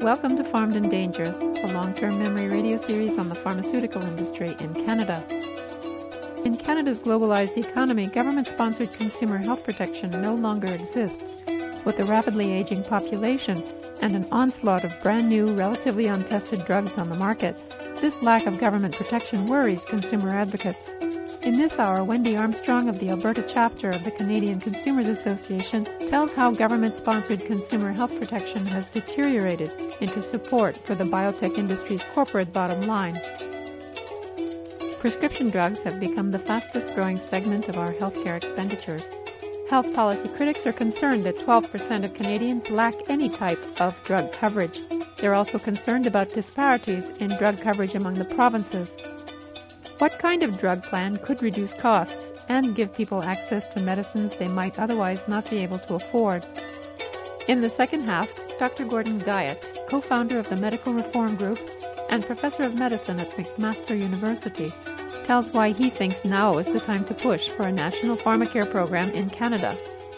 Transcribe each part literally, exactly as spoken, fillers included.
Welcome to Farmed and Dangerous, a long-term memory radio series on the pharmaceutical industry in Canada. In Canada's globalized economy, government-sponsored consumer health protection no longer exists. With a rapidly aging population and an onslaught of brand-new, relatively untested drugs on the market, this lack of government protection worries consumer advocates. In this hour, Wendy Armstrong of the Alberta chapter of the Canadian Consumers Association tells how government-sponsored consumer health protection has deteriorated into support for the biotech industry's corporate bottom line. Prescription drugs have become the fastest-growing segment of our healthcare expenditures. Health policy critics are concerned that twelve percent of Canadians lack any type of drug coverage. They're also concerned about disparities in drug coverage among the provinces. What kind of drug plan could reduce costs and give people access to medicines they might otherwise not be able to afford? In the second half, Doctor Gordon Guyatt, co-founder of the Medical Reform Group and professor of medicine at McMaster University, tells why he thinks now is the time to push for a national pharmacare program in Canada.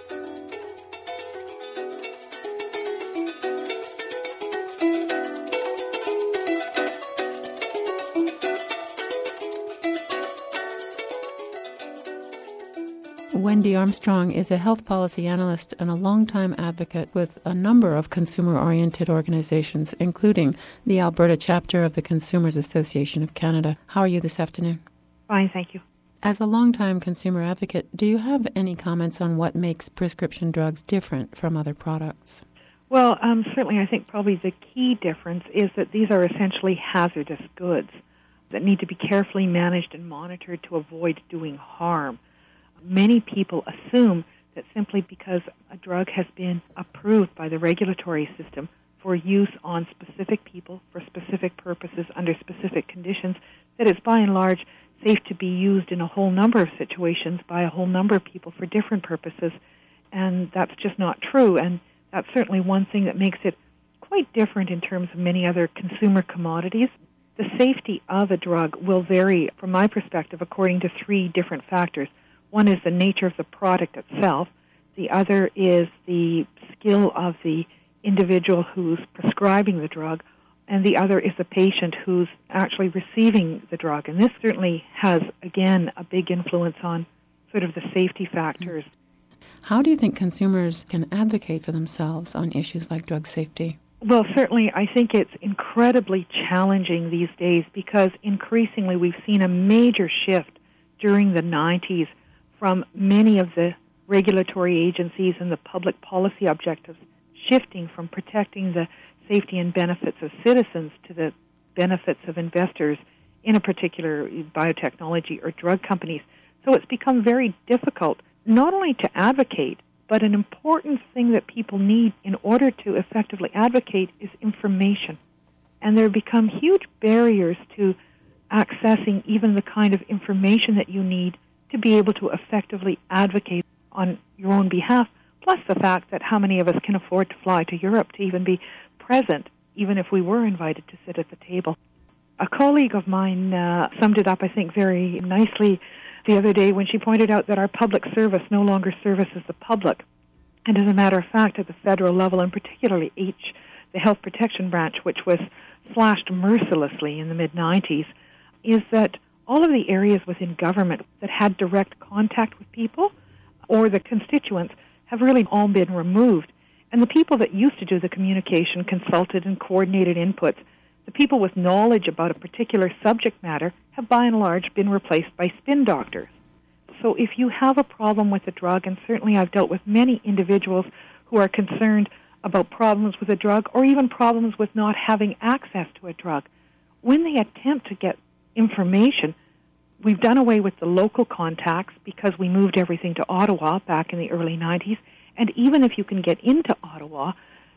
Wendy Armstrong is a health policy analyst and a longtime advocate with a number of consumer-oriented organizations, including the Alberta chapter of the Consumers Association of Canada. How are you this afternoon? Fine, thank you. As a longtime consumer advocate, do you have any comments on what makes prescription drugs different from other products? Well, um, certainly I think probably the key difference is that these are essentially hazardous goods that need to be carefully managed and monitored to avoid doing harm. Many people assume that simply because a drug has been approved by the regulatory system for use on specific people for specific purposes under specific conditions, that it's by and large safe to be used in a whole number of situations by a whole number of people for different purposes. And that's just not true. And that's certainly one thing that makes it quite different in terms of many other consumer commodities. The safety of a drug will vary, from my perspective, according to three different factors. One is the nature of the product itself. The other is the skill of the individual who's prescribing the drug. And the other is the patient who's actually receiving the drug. And this certainly has, again, a big influence on sort of the safety factors. How do you think consumers can advocate for themselves on issues like drug safety? Well, certainly I think it's incredibly challenging these days because increasingly we've seen a major shift during the nineties from many of the regulatory agencies and the public policy objectives shifting from protecting the safety and benefits of citizens to the benefits of investors in a particular biotechnology or drug companies. So it's become very difficult not only to advocate, but an important thing that people need in order to effectively advocate is information. And there have become huge barriers to accessing even the kind of information that you need to be able to effectively advocate on your own behalf, plus the fact that how many of us can afford to fly to Europe to even be present, even if we were invited to sit at the table. A colleague of mine uh, summed it up, I think, very nicely the other day when she pointed out that our public service no longer services the public. And as a matter of fact, at the federal level, and particularly H, the Health Protection Branch, which was slashed mercilessly in the mid nineties, is that all of the areas within government that had direct contact with people or the constituents have really all been removed. And the people that used to do the communication, consulted and coordinated inputs, the people with knowledge about a particular subject matter have by and large been replaced by spin doctors. So if you have a problem with a drug, and certainly I've dealt with many individuals who are concerned about problems with a drug or even problems with not having access to a drug, when they attempt to get information, we've done away with the local contacts because we moved everything to Ottawa back in the early nineties. And even if you can get into Ottawa,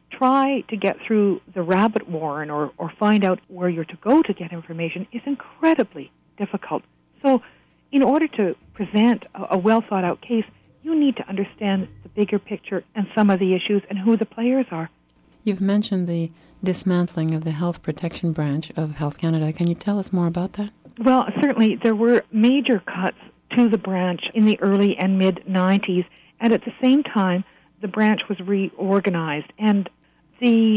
try to get through the rabbit warren or, or find out where you're to go to get information is incredibly difficult. So in order to present a, a well-thought-out case, you need to understand the bigger picture and some of the issues and who the players are. You've mentioned the dismantling of the Health Protection Branch of Health Canada. Can you tell us more about that? Well, certainly there were major cuts to the branch in the early and mid nineties, and at the same time, the branch was reorganized. And the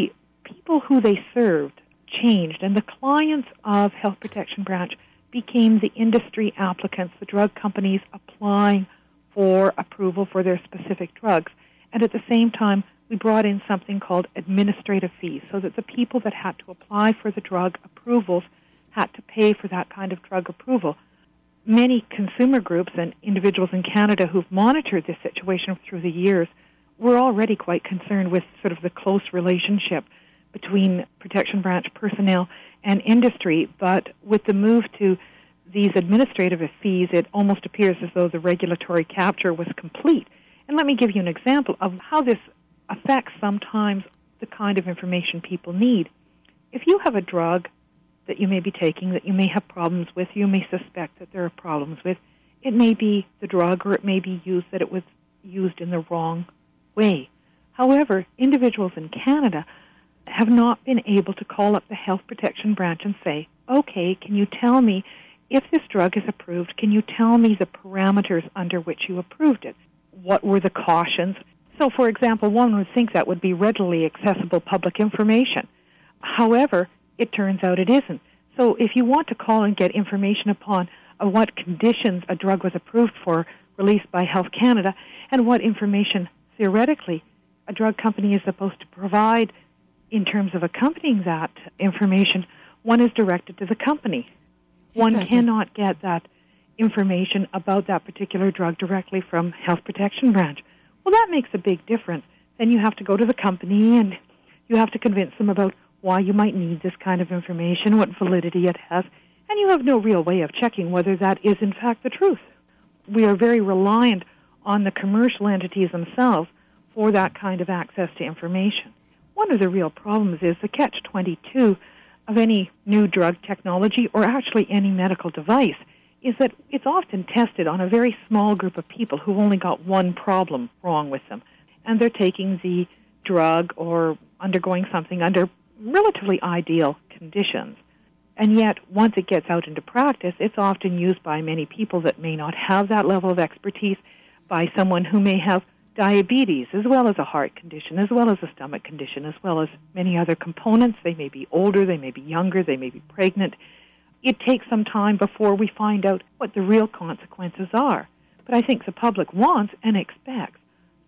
people who they served changed, and the clients of Health Protection Branch became the industry applicants, the drug companies applying for approval for their specific drugs. And at the same time, we brought in something called administrative fees, so that the people that had to apply for the drug approvals had to pay for that kind of drug approval. Many consumer groups and individuals in Canada who've monitored this situation through the years were already quite concerned with sort of the close relationship between Protection Branch personnel and industry, but with the move to these administrative fees, it almost appears as though the regulatory capture was complete. And let me give you an example of how this affects sometimes the kind of information people need. If you have a drug that you may be taking that you may have problems with, you may suspect that there are problems with, it may be the drug or it may be used that it was used in the wrong way. However, individuals in Canada have not been able to call up the Health Protection Branch and say, okay, can you tell me if this drug is approved, can you tell me the parameters under which you approved it? What were the cautions? So, for example, one would think that would be readily accessible public information. However, it turns out it isn't. So if you want to call and get information upon uh, what conditions a drug was approved for, released by Health Canada, and what information, theoretically, a drug company is supposed to provide in terms of accompanying that information, one is directed to the company. One Exactly. cannot get that information about that particular drug directly from Health Protection Branch. Well, that makes a big difference. Then you have to go to the company and you have to convince them about why you might need this kind of information, what validity it has, and you have no real way of checking whether that is in fact the truth. We are very reliant on the commercial entities themselves for that kind of access to information. One of the real problems is the catch twenty-two of any new drug technology or actually any medical device is that it's often tested on a very small group of people who've only got one problem wrong with them. And they're taking the drug or undergoing something under relatively ideal conditions. And yet, once it gets out into practice, it's often used by many people that may not have that level of expertise, by someone who may have diabetes, as well as a heart condition, as well as a stomach condition, as well as many other components. They may be older, they may be younger, they may be pregnant. It takes some time before we find out what the real consequences are. But I think the public wants and expects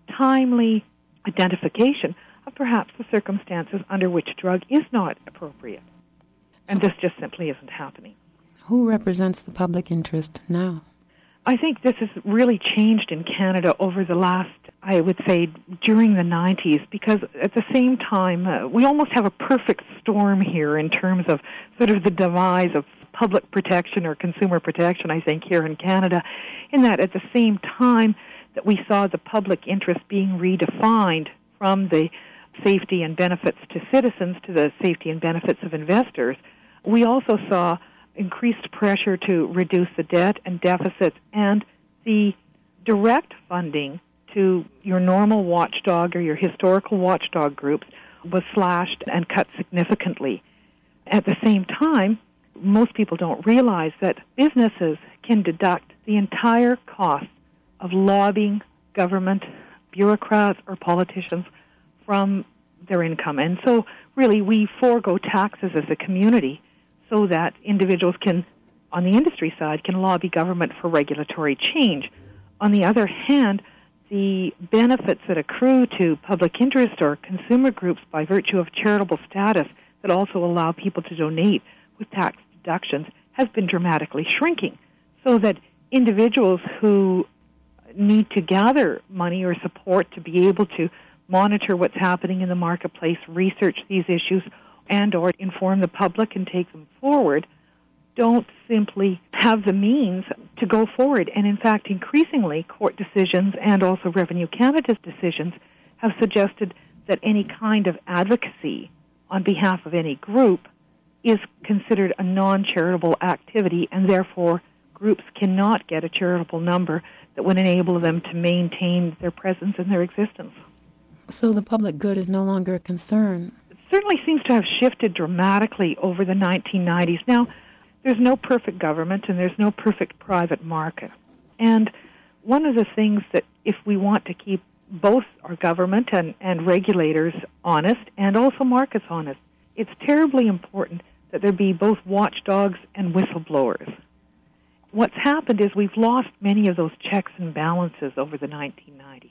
timely identification of perhaps the circumstances under which a drug is not appropriate. And this just simply isn't happening. Who represents the public interest now? I think this has really changed in Canada over the last, I would say, during the nineties, because at the same time, uh, we almost have a perfect storm here in terms of sort of the demise of public protection or consumer protection, I think, here in Canada, in that at the same time that we saw the public interest being redefined from the safety and benefits to citizens to the safety and benefits of investors, we also saw increased pressure to reduce the debt and deficits, and the direct funding to your normal watchdog or your historical watchdog groups was slashed and cut significantly. At the same time, most people don't realize that businesses can deduct the entire cost of lobbying government, bureaucrats, or politicians from their income. And so really we forego taxes as a community so that individuals can, on the industry side, can lobby government for regulatory change. On the other hand, the benefits that accrue to public interest or consumer groups by virtue of charitable status that also allow people to donate with tax deductions has been dramatically shrinking, so that individuals who need to gather money or support to be able to monitor what's happening in the marketplace, research these issues, and or inform the public and take them forward, don't simply have the means to go forward. And in fact, increasingly, court decisions and also Revenue Canada's decisions have suggested that any kind of advocacy on behalf of any group is considered a non-charitable activity, and therefore groups cannot get a charitable number that would enable them to maintain their presence and their existence. So the public good is no longer a concern. Certainly seems to have shifted dramatically over the nineteen nineties. Now, there's no perfect government and there's no perfect private market. And one of the things that if we want to keep both our government and, and regulators honest, and also markets honest. It's terribly important that there be both watchdogs and whistleblowers. What's happened is we've lost many of those checks and balances over the nineteen nineties.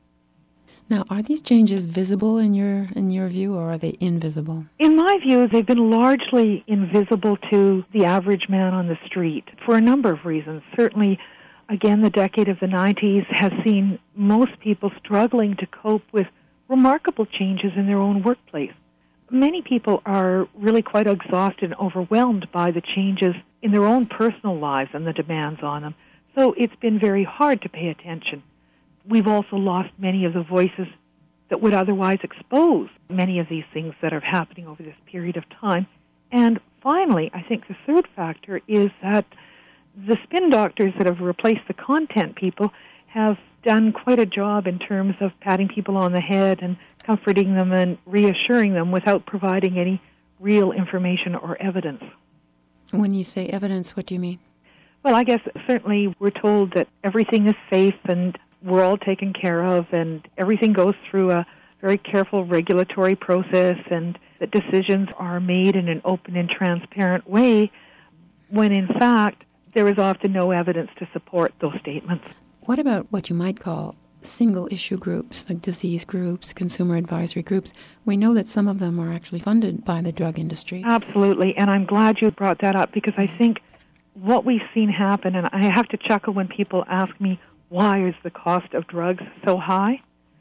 Now, are these changes visible in your in your view, or are they invisible? In my view, they've been largely invisible to the average man on the street for a number of reasons. Certainly, again, the decade of the nineties has seen most people struggling to cope with remarkable changes in their own workplace. Many people are really quite exhausted and overwhelmed by the changes in their own personal lives and the demands on them. So it's been very hard to pay attention. We've also lost many of the voices that would otherwise expose many of these things that are happening over this period of time. And finally, I think the third factor is that the spin doctors that have replaced the content people have done quite a job in terms of patting people on the head and comforting them and reassuring them without providing any real information or evidence. When you say evidence, what do you mean? Well, I guess certainly we're told that everything is safe and we're all taken care of, and everything goes through a very careful regulatory process, and that decisions are made in an open and transparent way, when in fact there is often no evidence to support those statements. What about what you might call single-issue groups, like disease groups, consumer advisory groups? We know that some of them are actually funded by the drug industry. Absolutely, and I'm glad you brought that up, because I think what we've seen happen, and I have to chuckle when people ask me, why is the cost of drugs so high?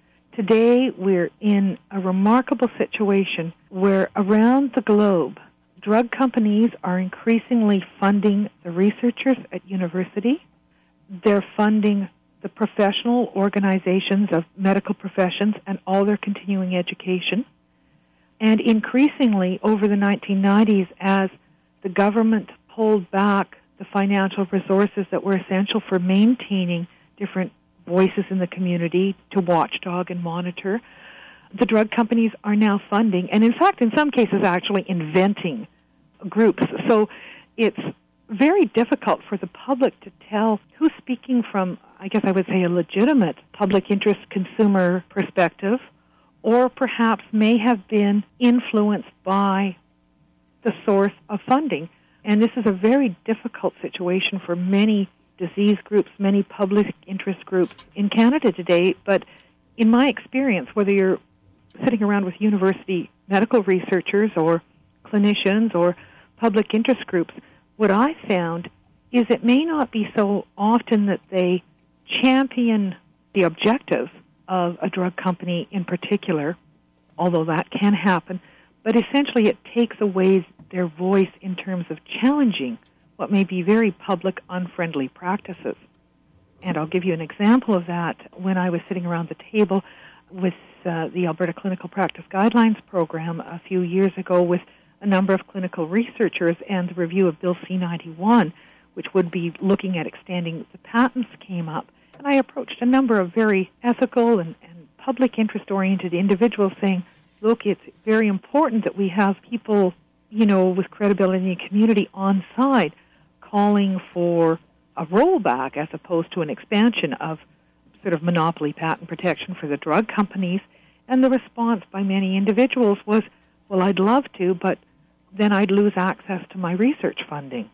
Today, we're in a remarkable situation where around the globe, drug companies are increasingly funding the researchers at university. They're funding the professional organizations of medical professions and all their continuing education. And increasingly, over the nineteen nineties, as the government pulled back the financial resources that were essential for maintaining different voices in the community to watchdog and monitor, the drug companies are now funding, and in fact, in some cases, actually inventing groups. So it's very difficult for the public to tell who's speaking from, I guess I would say, a legitimate public interest consumer perspective, or perhaps may have been influenced by the source of funding. And this is a very difficult situation for many disease groups, many public interest groups in Canada today. But in my experience, whether you're sitting around with university medical researchers or clinicians or public interest groups, what I found is it may not be so often that they champion the objectives of a drug company in particular, although that can happen, but essentially it takes away their voice in terms of challenging what may be very public, unfriendly practices. And I'll give you an example of that. When I was sitting around the table with uh, the Alberta Clinical Practice Guidelines program a few years ago with a number of clinical researchers and the review of Bill C ninety-one, which would be looking at extending the patents, came up. And I approached a number of very ethical and, and public interest-oriented individuals saying, look, it's very important that we have people, you know, with credibility in the community on side calling for a rollback as opposed to an expansion of sort of monopoly patent protection for the drug companies. And the response by many individuals was, well, I'd love to, but then I'd lose access to my research funding.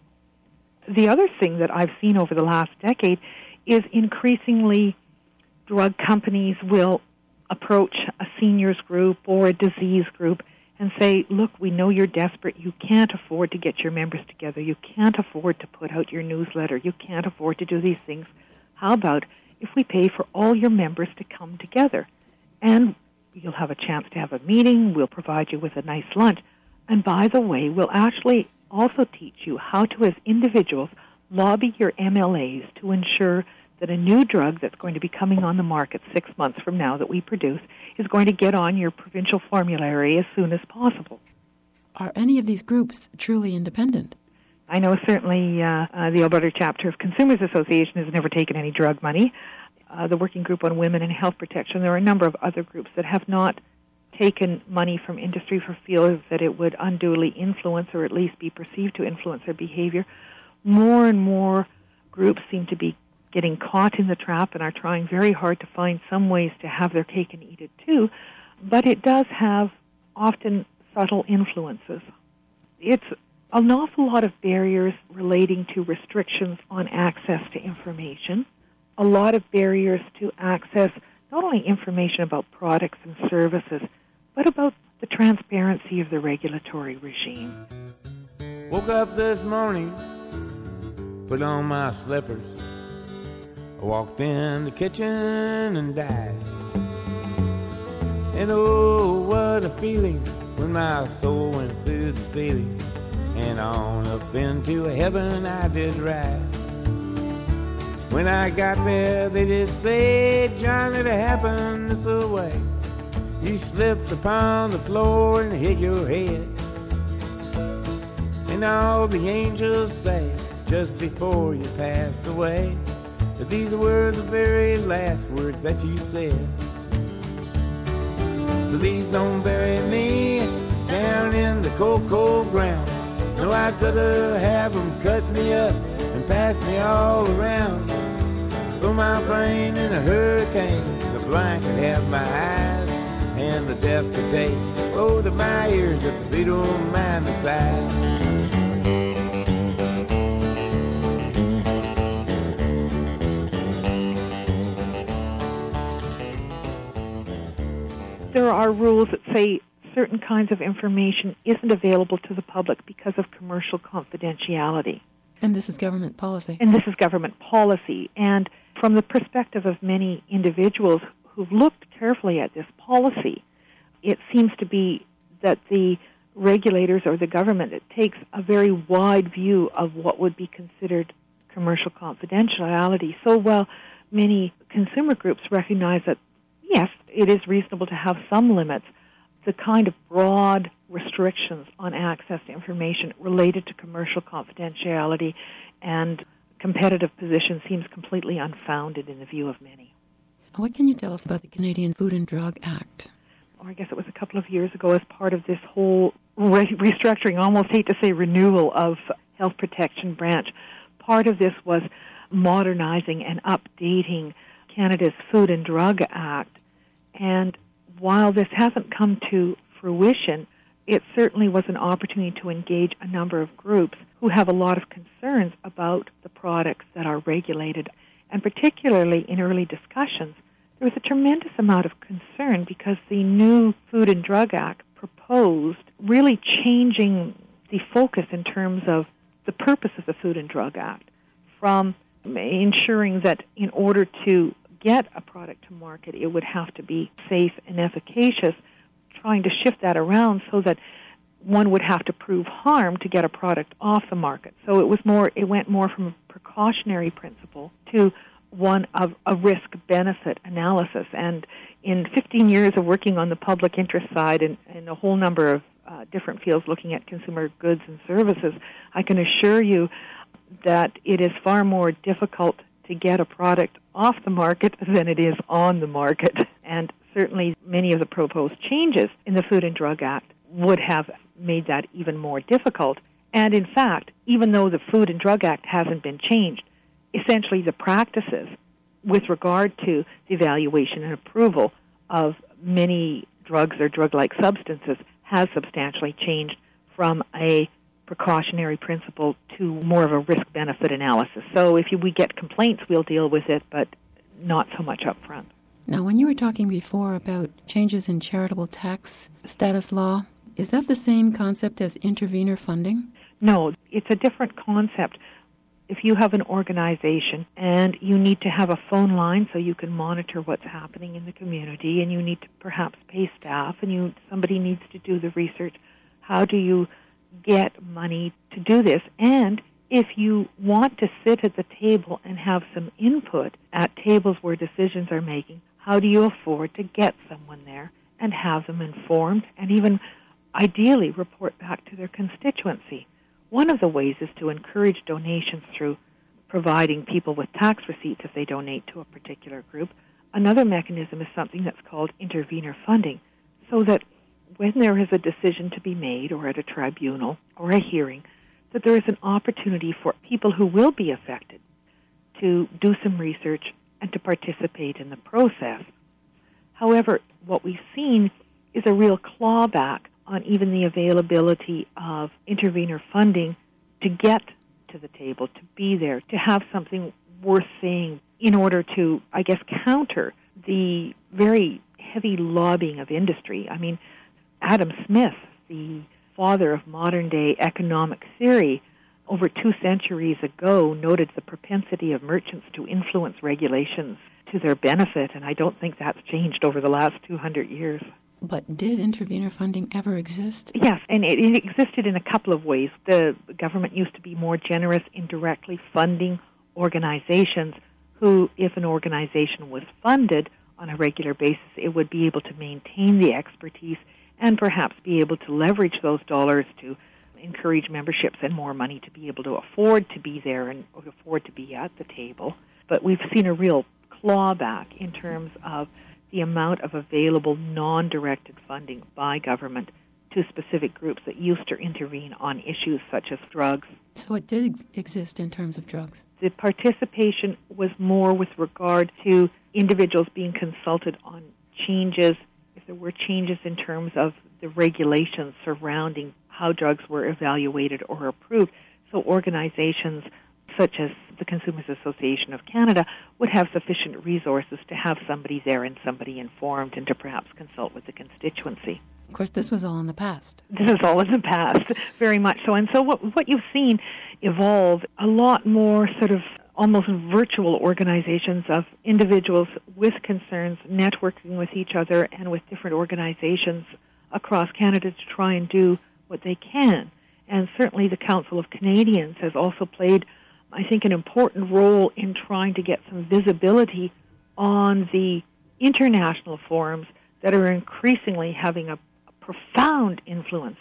The other thing that I've seen over the last decade is increasingly drug companies will approach a seniors group or a disease group and say, look, we know you're desperate. You can't afford to get your members together. You can't afford to put out your newsletter. You can't afford to do these things. How about if we pay for all your members to come together? And you'll have a chance to have a meeting. We'll provide you with a nice lunch. And by the way, we'll actually also teach you how to, as individuals, lobby your M L As to ensure that a new drug that's going to be coming on the market six months from now that we produce is going to get on your provincial formulary as soon as possible. Are any of these groups truly independent? I know certainly uh, uh, the Alberta chapter of Consumers Association has never taken any drug money. Uh, the Working Group on Women and Health Protection, there are a number of other groups that have not taken money from industry for fears that it would unduly influence or at least be perceived to influence their behavior. More and more groups seem to be getting caught in the trap and are trying very hard to find some ways to have their cake and eat it too, but it does have often subtle influences. It's an awful lot of barriers relating to restrictions on access to information, a lot of barriers to access not only information about products and services, but about the transparency of the regulatory regime. Woke up this morning, put on my slippers, I walked in the kitchen and died. And oh, what a feeling when my soul went through the ceiling and on up into heaven I did ride. When I got there, they did say, John, it happened this way. You slipped upon the floor and hit your head. And all the angels say, just before you passed away, that these were the very last words that you said. Please don't bury me down in the cold, cold ground. No, I'd rather have them cut me up and pass me all around. Throw my brain in a hurricane, the blind could have my eyes, and the deaf could take both of my ears if they don't mind the size. There are rules that say certain kinds of information isn't available to the public because of commercial confidentiality. And this is government policy. And this is government policy. And from the perspective of many individuals who've looked carefully at this policy, it seems to be that the regulators or the government it takes a very wide view of what would be considered commercial confidentiality. So while many consumer groups recognize that, yes, it is reasonable to have some limits, the kind of broad restrictions on access to information related to commercial confidentiality and competitive position seems completely unfounded in the view of many. What can you tell us about the Canadian Food and Drug Act? Or I guess it was a couple of years ago as part of this whole re- restructuring, I almost hate to say renewal of health protection branch. Part of this was modernizing and updating Canada's Food and Drug Act. And while this hasn't come to fruition, it certainly was an opportunity to engage a number of groups who have a lot of concerns about the products that are regulated. And particularly in early discussions, there was a tremendous amount of concern because the new Food and Drug Act proposed really changing the focus in terms of the purpose of the Food and Drug Act from ensuring that in order to get a product to market, it would have to be safe and efficacious, trying to shift that around so that one would have to prove harm to get a product off the market. So it was more, it went more from a precautionary principle to one of a risk-benefit analysis. And in fifteen years of working on the public interest side and, and a whole number of uh, different fields looking at consumer goods and services, I can assure you that it is far more difficult to get a product off the market than it is on the market. And certainly many of the proposed changes in the Food and Drug Act would have made that even more difficult. And in fact, even though the Food and Drug Act hasn't been changed, essentially the practices with regard to the evaluation and approval of many drugs or drug-like substances has substantially changed from a precautionary principle to more of a risk-benefit analysis. So if you, we get complaints, we'll deal with it, but not so much up front. Now, when you were talking before about changes in charitable tax status law, is that the same concept as intervenor funding? No, it's a different concept. If you have an organization and you need to have a phone line so you can monitor what's happening in the community, and you need to perhaps pay staff, and you somebody needs to do the research, how do you get money to do this? And if you want to sit at the table and have some input at tables where decisions are making, how do you afford to get someone there and have them informed and even ideally report back to their constituency? One of the ways is to encourage donations through providing people with tax receipts if they donate to a particular group. Another mechanism is something that's called intervenor funding, so that when there is a decision to be made or at a tribunal or a hearing, that there is an opportunity for people who will be affected to do some research and to participate in the process. However, what we've seen is a real clawback on even the availability of intervenor funding to get to the table, to be there, to have something worth saying in order to, I guess, counter the very heavy lobbying of industry. I mean, Adam Smith, the father of modern-day economic theory, over two centuries ago noted the propensity of merchants to influence regulations to their benefit, and I don't think that's changed over the last two hundred years. But did intervenor funding ever exist? Yes, and it, it existed in a couple of ways. The government used to be more generous in directly funding organizations who, if an organization was funded on a regular basis, it would be able to maintain the expertise and perhaps be able to leverage those dollars to encourage memberships and more money to be able to afford to be there and afford to be at the table. But we've seen a real clawback in terms of the amount of available non-directed funding by government to specific groups that used to intervene on issues such as drugs. So it did ex- exist in terms of drugs? The participation was more with regard to individuals being consulted on changes, if there were changes in terms of the regulations surrounding how drugs were evaluated or approved. So organizations such as the Consumers Association of Canada would have sufficient resources to have somebody there and somebody informed and to perhaps consult with the constituency. Of course, this was all in the past. This is all in the past, very much so. And so what, what you've seen evolve a lot more sort of almost virtual organizations of individuals with concerns networking with each other and with different organizations across Canada to try and do what they can. And certainly the Council of Canadians has also played, I think, an important role in trying to get some visibility on the international forums that are increasingly having a, a profound influence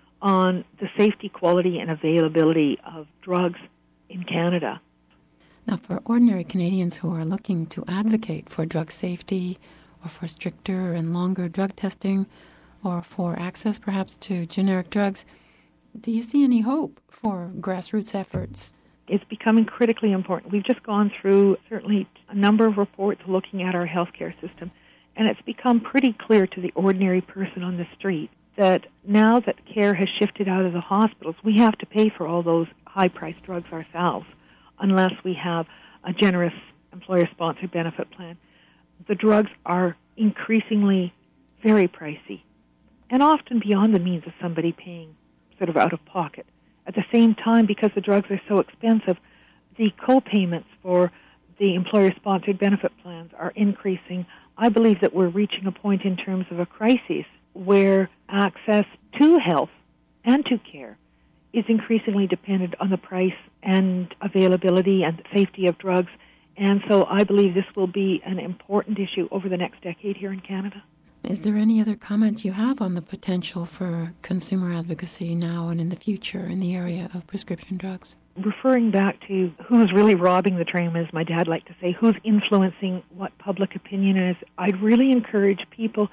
on the safety, quality, and availability of drugs in Canada. Now, for ordinary Canadians who are looking to advocate for drug safety or for stricter and longer drug testing or for access perhaps to generic drugs, do you see any hope for grassroots efforts? It's becoming critically important. We've just gone through certainly a number of reports looking at our healthcare system, and it's become pretty clear to the ordinary person on the street that now that care has shifted out of the hospitals, we have to pay for all those high-priced drugs ourselves unless we have a generous employer-sponsored benefit plan. The drugs are increasingly very pricey and often beyond the means of somebody paying sort of out of pocket. At the same time, because the drugs are so expensive, the co-payments for the employer-sponsored benefit plans are increasing. I believe that we're reaching a point in terms of a crisis where access to health and to care is increasingly dependent on the price and availability and safety of drugs. And so I believe this will be an important issue over the next decade here in Canada. Is there any other comment you have on the potential for consumer advocacy now and in the future in the area of prescription drugs? Referring back to who's really robbing the train, as my dad liked to say, who's influencing what public opinion is, I'd really encourage people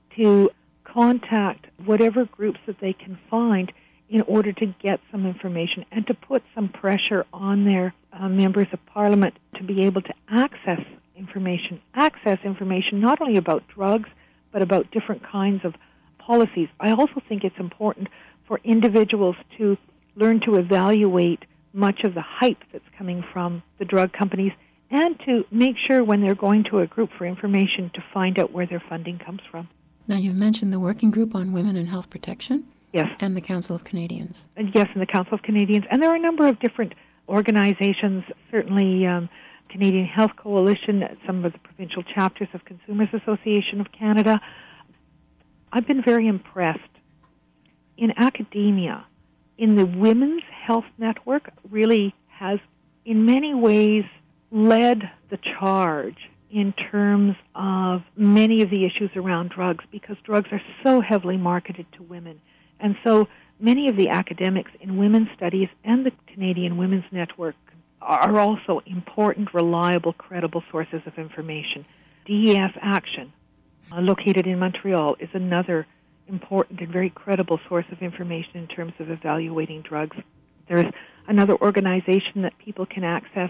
to contact whatever groups that they can find in order to get some information and to put some pressure on their uh, members of Parliament to be able to access information, access information not only about drugs, but about different kinds of policies. I also think it's important for individuals to learn to evaluate much of the hype that's coming from the drug companies and to make sure when they're going to a group for information to find out where their funding comes from. Now, you've mentioned the Working Group on Women and Health Protection. Yes. And the Council of Canadians. And yes, and the Council of Canadians. And there are a number of different organizations, certainly um, Canadian Health Coalition, some of the provincial chapters of Consumers Association of Canada. I've been very impressed. In academia, in the Women's Health Network, really has in many ways led the charge in terms of many of the issues around drugs, because drugs are so heavily marketed to women. And so many of the academics in women's studies and the Canadian Women's Network are also important, reliable, credible sources of information. D E F Action, uh, located in Montreal, is another important and very credible source of information in terms of evaluating drugs. There's another organization that people can access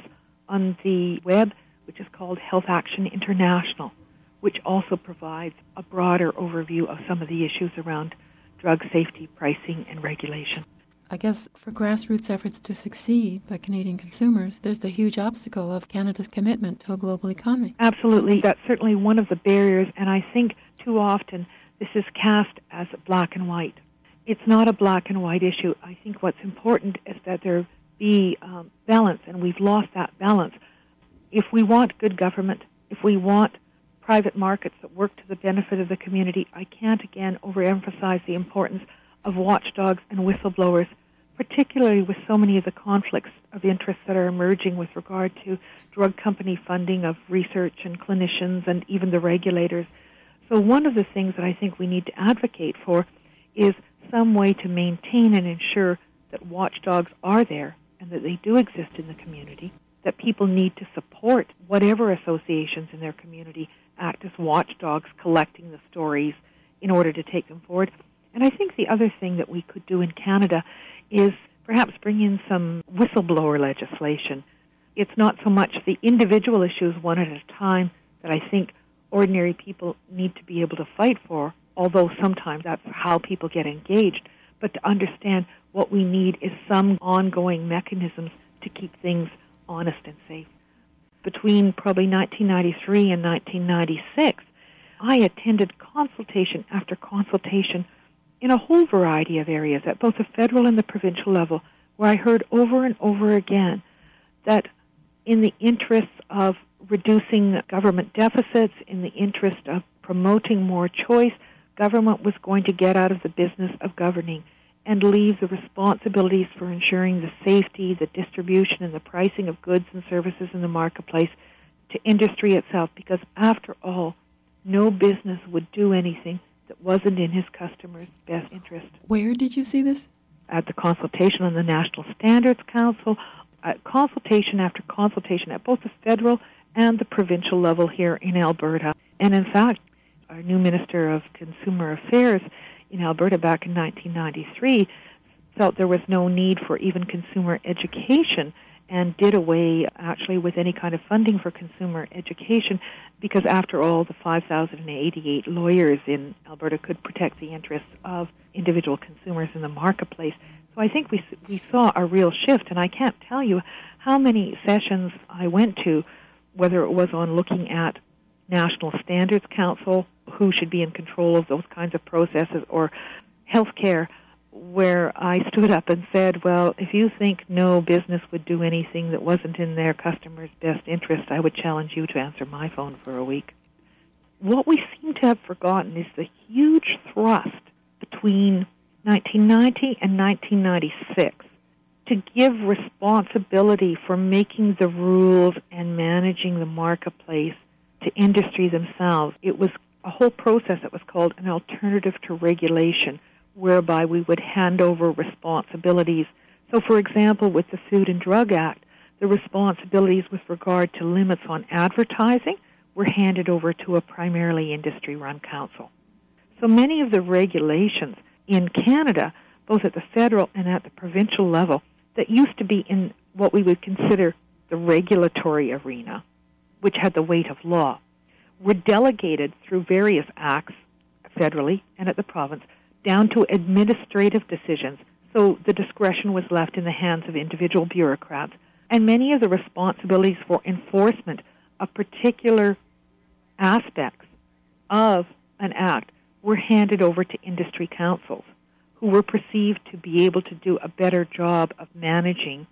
on the web, which is called Health Action International, which also provides a broader overview of some of the issues around drug safety, pricing, and regulation. I guess for grassroots efforts to succeed by Canadian consumers, there's the huge obstacle of Canada's commitment to a global economy. Absolutely. That's certainly one of the barriers, and I think too often this is cast as black and white. It's not a black and white issue. I think what's important is that there be um, balance, and we've lost that balance. If we want good government, if we want private markets that work to the benefit of the community, I can't again overemphasize the importance of watchdogs and whistleblowers, particularly with so many of the conflicts of interest that are emerging with regard to drug company funding of research and clinicians and even the regulators. So one of the things that I think we need to advocate for is some way to maintain and ensure that watchdogs are there and that they do exist in the community, that people need to support whatever associations in their community act as watchdogs collecting the stories in order to take them forward. And I think the other thing that we could do in Canada is perhaps bring in some whistleblower legislation. It's not so much the individual issues one at a time that I think ordinary people need to be able to fight for, although sometimes that's how people get engaged, but to understand what we need is some ongoing mechanisms to keep things honest and safe. Between probably nineteen ninety-three and nineteen ninety-six, I attended consultation after consultation in a whole variety of areas at both the federal and the provincial level, where I heard over and over again that in the interests of reducing government deficits, in the interest of promoting more choice, government was going to get out of the business of governing and leave the responsibilities for ensuring the safety, the distribution, and the pricing of goods and services in the marketplace to industry itself, because after all, no business would do anything that wasn't in his customer's best interest. Where did you see this? At the consultation on the National Standards Council, at consultation after consultation at both the federal and the provincial level here in Alberta. And in fact, our new Minister of Consumer Affairs in Alberta back in nineteen ninety-three felt there was no need for even consumer education and did away actually with any kind of funding for consumer education because after all, the five thousand eighty-eight lawyers in Alberta could protect the interests of individual consumers in the marketplace. So I think we we saw a real shift, and I can't tell you how many sessions I went to, whether it was on looking at National Standards Council, who should be in control of those kinds of processes, or healthcare, where I stood up and said, well, if you think no business would do anything that wasn't in their customer's best interest, I would challenge you to answer my phone for a week. What we seem to have forgotten is the huge thrust between nineteen ninety and nineteen ninety-six to give responsibility for making the rules and managing the marketplace to industry themselves. It was a whole process that was called an alternative to regulation, whereby we would hand over responsibilities. So, for example, with the Food and Drug Act, the responsibilities with regard to limits on advertising were handed over to a primarily industry-run council. So many of the regulations in Canada, both at the federal and at the provincial level, that used to be in what we would consider the regulatory arena, which had the weight of law, were delegated through various acts, federally and at the province, down to administrative decisions. So the discretion was left in the hands of individual bureaucrats. And many of the responsibilities for enforcement of particular aspects of an act were handed over to industry councils, who were perceived to be able to do a better job of managing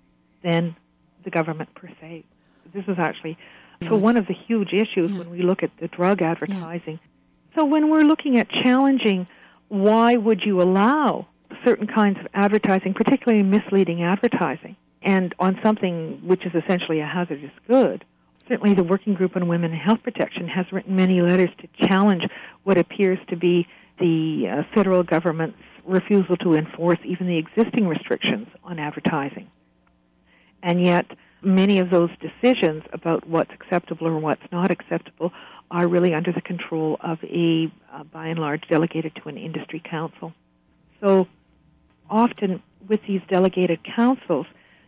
than the government per se. This is actually so one of the huge issues yeah. when we look at the drug advertising. Yeah. So when we're looking at challenging why would you allow certain kinds of advertising, particularly misleading advertising, and on something which is essentially a hazardous good, certainly the Working Group on Women and Health Protection has written many letters to challenge what appears to be the uh, federal government's refusal to enforce even the existing restrictions on advertising. And yet, many of those decisions about what's acceptable or what's not acceptable are really under the control of a, uh, by and large, delegated to an industry council. So often with these delegated councils,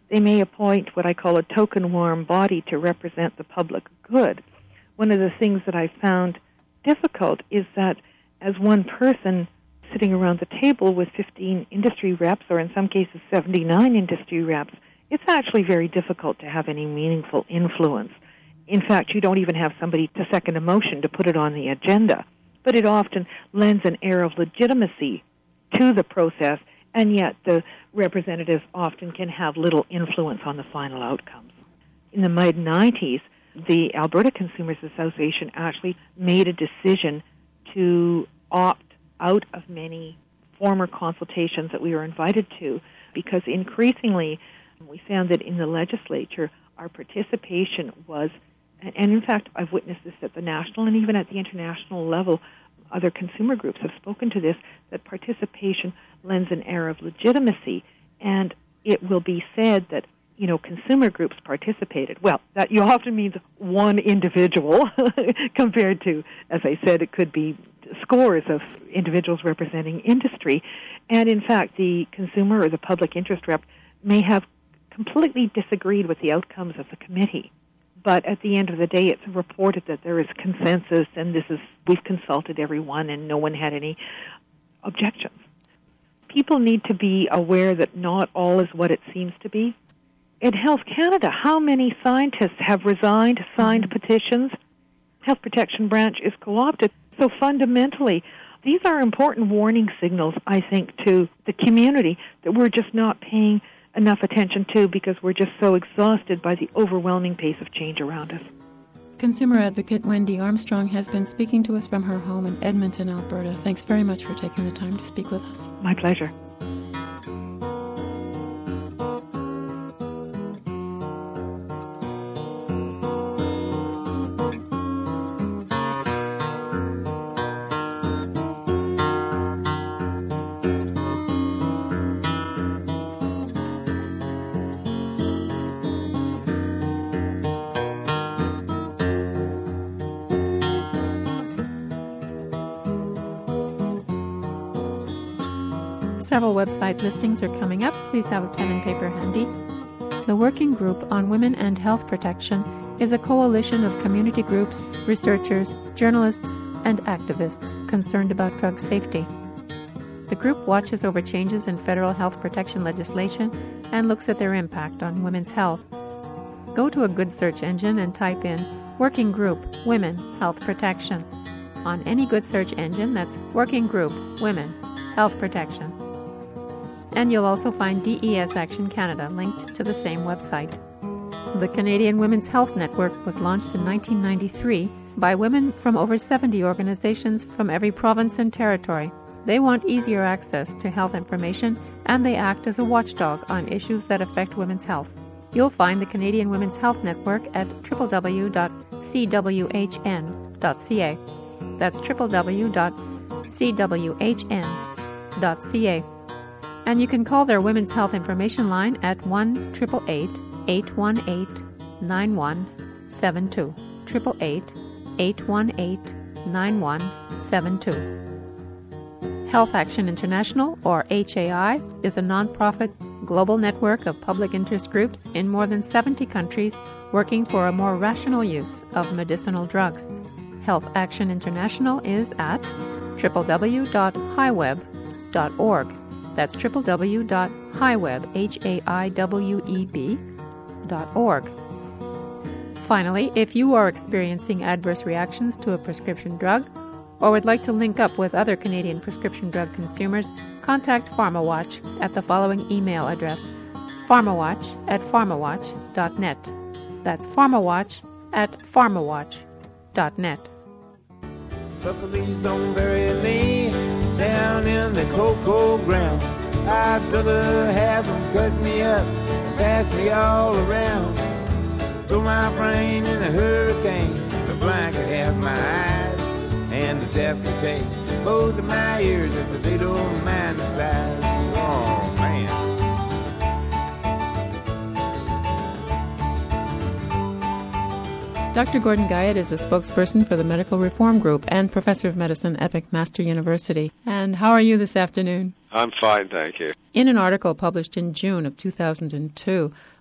they may appoint what I call a token warm body to represent the public good. One of the things that I found difficult is that as one person sitting around the table with fifteen industry reps, or in some cases seventy-nine industry reps, it's actually very difficult to have any meaningful influence. In fact, you don't even have somebody to second a motion to put it on the agenda. But it often lends an air of legitimacy to the process, and yet the representatives often can have little influence on the final outcomes. In the mid nineties, the Alberta Consumers Association actually made a decision to opt out of many former consultations that we were invited to, because increasingly we found that in the legislature our participation was, and in fact I've witnessed this at the national and even at the international level, other consumer groups have spoken to this, that participation lends an air of legitimacy, and it will be said that, you know, consumer groups participated. Well, that you often means one individual compared to, as I said, it could be scores of individuals representing industry. And in fact, the consumer or the public interest rep may have completely disagreed with the outcomes of the committee. But at the end of the day, it's reported that there is consensus, and this is, we've consulted everyone, and no one had any objections. People need to be aware that not all is what it seems to be. In Health Canada, how many scientists have resigned, signed mm-hmm. petitions? Health Protection Branch is co-opted. So fundamentally, these are important warning signals, I think, to the community that we're just not paying enough attention to because we're just so exhausted by the overwhelming pace of change around us. Consumer advocate Wendy Armstrong has been speaking to us from her home in Edmonton, Alberta. Thanks very much for taking the time to speak with us. My pleasure. Several website listings are coming up. Please have a pen and paper handy. The Working Group on Women and Health Protection is a coalition of community groups, researchers, journalists, and activists concerned about drug safety. The group watches over changes in federal health protection legislation and looks at their impact on women's health. Go to a good search engine and type in Working Group Women Health Protection. On any good search engine, that's Working Group Women Health Protection. And you'll also find D E S Action Canada linked to the same website. The Canadian Women's Health Network was launched in nineteen ninety-three by women from over seventy organizations from every province and territory. They want easier access to health information, and they act as a watchdog on issues that affect women's health. You'll find the Canadian Women's Health Network at w w w dot c w h n dot c a. That's w w w dot c w h n dot c a. And you can call their Women's Health Information Line at one eight eight eight, eight one eight, nine one seven two. eight eight eight, eight one eight, nine one seven two. Health Action International, or H A I, is a nonprofit global network of public interest groups in more than seventy countries working for a more rational use of medicinal drugs. Health Action International is at w w w dot hiweb dot org. That's w w w dot hiweb, H A I W E B, dot org. Finally, if you are experiencing adverse reactions to a prescription drug or would like to link up with other Canadian prescription drug consumers, contact PharmaWatch at the following email address, pharmawatch at pharmawatch dot net. That's pharmawatch at pharmawatch dot net. But please don't bury me down in the cocoa ground. I'd rather have them cut me up and pass me all around. Throw my brain in a hurricane, the blind could have my eyes, and the deaf could take both of my ears if they don't mind the size. Oh, man. Doctor Gordon Guyatt is a spokesperson for the Medical Reform Group and professor of medicine at McMaster University. And how are you this afternoon? I'm fine, thank you. In an article published in June of two thousand two,